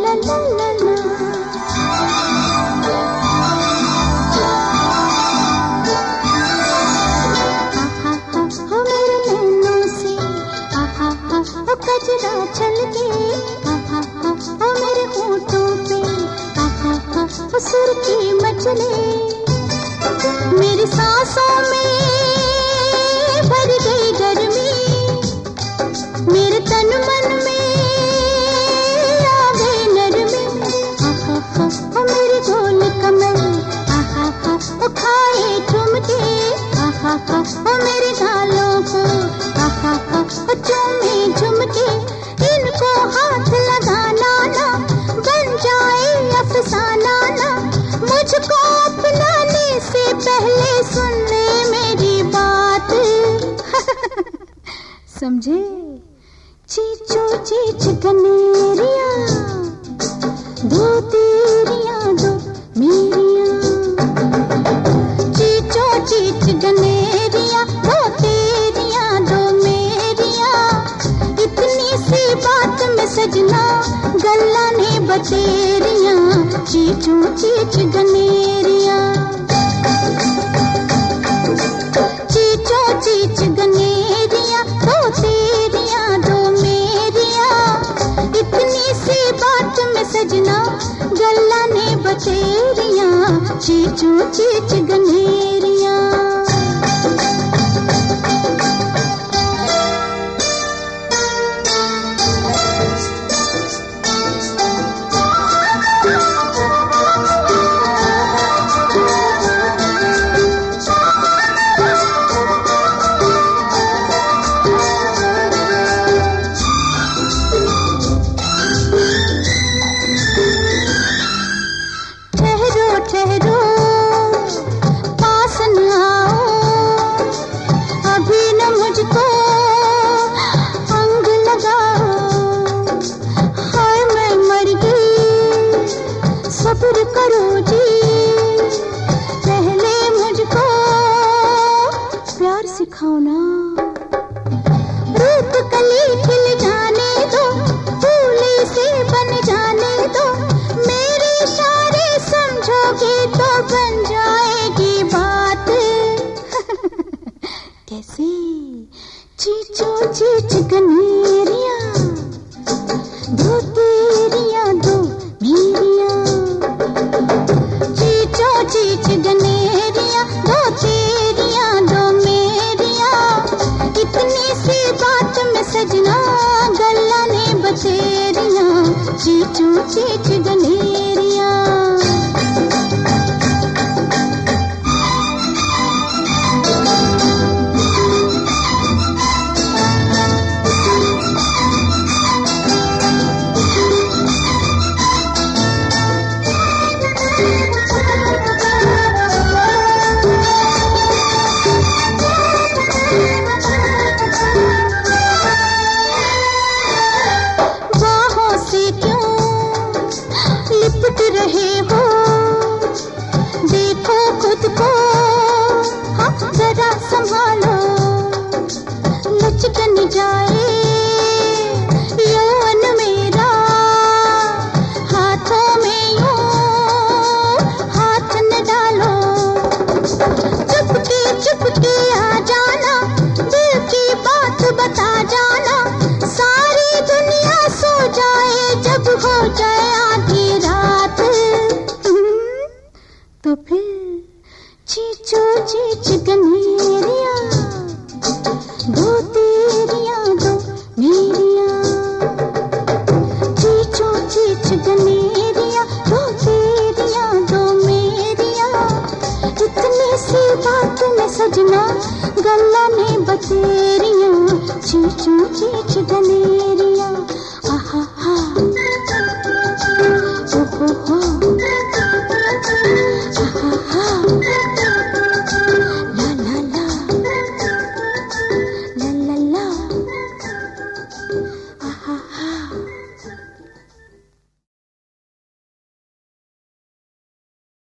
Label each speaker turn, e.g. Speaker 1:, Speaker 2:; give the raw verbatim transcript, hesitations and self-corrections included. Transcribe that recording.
Speaker 1: ला ला ला ला। आहा हा हो मेरे नैनों से, आहा हा हो कजरा छलके, आहा हा हो मेरे होठों पे, आहा हा हो सुर्खी मचले। मेरी सांसों में भर गई गर्मी, मेरे तन मन में आ गई नरमी। आहा हा हो मेरी गोल कमर, आहा हा हो खाए ठुमके, आहा हा हो मेरे गालों को, आहा हा हो चूमे झुमके। इनको हाथ लगाना ना बन जाए अफसाना ना, मुझको अपनाने से पहले सुन ले मेरी बात। समझे? चीचो चीच गनेरिया, दो तेरियां दो मेरियां। चीचो चीच गनेरिया, दो तेरियां दो मेरियां। इतनी सी बात में सजना गल्ला ने बतेरियां। चीचो चीच गनेरिया, चीचो चीच गनेरिया, दो तेरियां दो मेरियां। इतनी सी बात में सजना गल्ला ने बतेरियां। चीचो चीच गनेरिया। सब्र करो जी, पहले मुझको प्यार सिखाओ ना। रूप कली खिल जाने दो, फूले से बन जाने दो। मेरे इशारे समझोगे तो बन जाएगी बात। कैसे? चीचो चीच गनेरिया, दो तेरियां दो मेरियां। चीचो चीच गनेरिया, दो तेरियां दो मेरियां। इतनी सी बात में सजना गल्ला ने बतेरियां। चीचो चीच गनेरिया। रहे हो देखो खुद को, हाँ जरा संभालो। लचक न जाए यौवन मेरा, हाथों में यूं हाथ न डालो। चुपके चुपके आ जाना, दिल की बात बता जाना। सारी दुनिया सो जाए जब हो जाए आधी रात, तो फिर चीचो चीच गनेरिया, दो तेरियां दो मेरियां। चीचो चीच गनेरिया, दो तेरियां दो मेरियां। इतनी सी बात में सजना गल्ला ने बतेरियां। चीचो चीच गनेरिया।